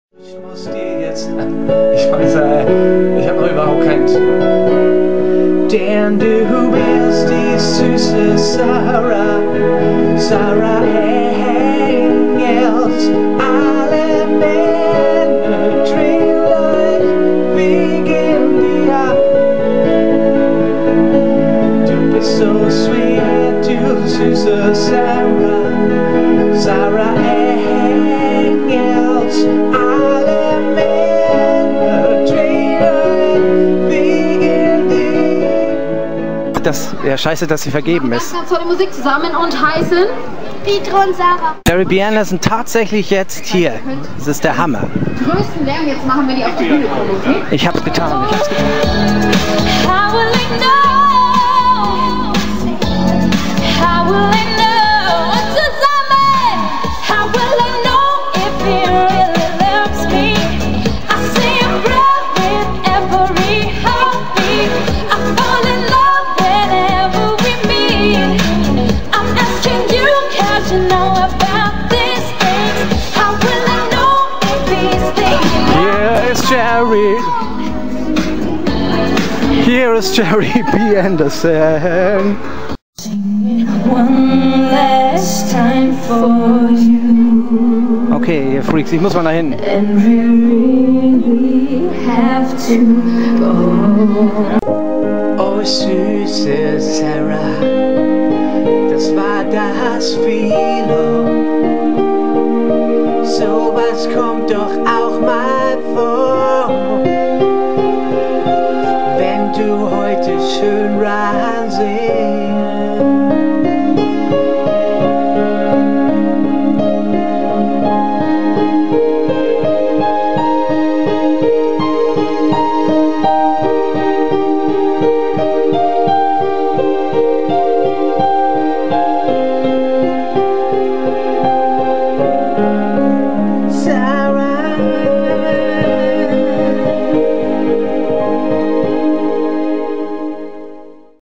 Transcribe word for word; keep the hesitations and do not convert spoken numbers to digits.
Ich muss dir jetzt, ich weiß, äh, ich habe noch überhaupt keinen. Denn du bist die süße Sarah, Sarah Engels. Alle Männer drehen leicht wegen dir. Du bist so sweet, du süße Sarah, Sarah Engels. Alle Männer drehen leicht wegen dir. Das, ja, scheiße, dass sie vergeben ist. Ganz, ganz tolle Musik zusammen und heißen Pietro und Sarah. Jerry Bianna sind tatsächlich jetzt hier. Das ist der Hammer. größten Lärm. Jetzt machen wir die auf die Bühne kommen, okay? Ich hab's getan. Ich hab's getan. How will I know? How will I know what's zusammen? How will I know if he really loves me? I say a prayer with every heartbeat. I fall in love whenever we meet. I'm asking you, 'cause you know about these things. How will I know if he's thinking? Here is Jerry. Here is Jerry B. Anderson. One last time for you. Okay, ihr Freaks, ich muss mal da hin. And we really have to go. Oh, süße Sarah, das war das Feeling. So was kommt doch auch mal vor.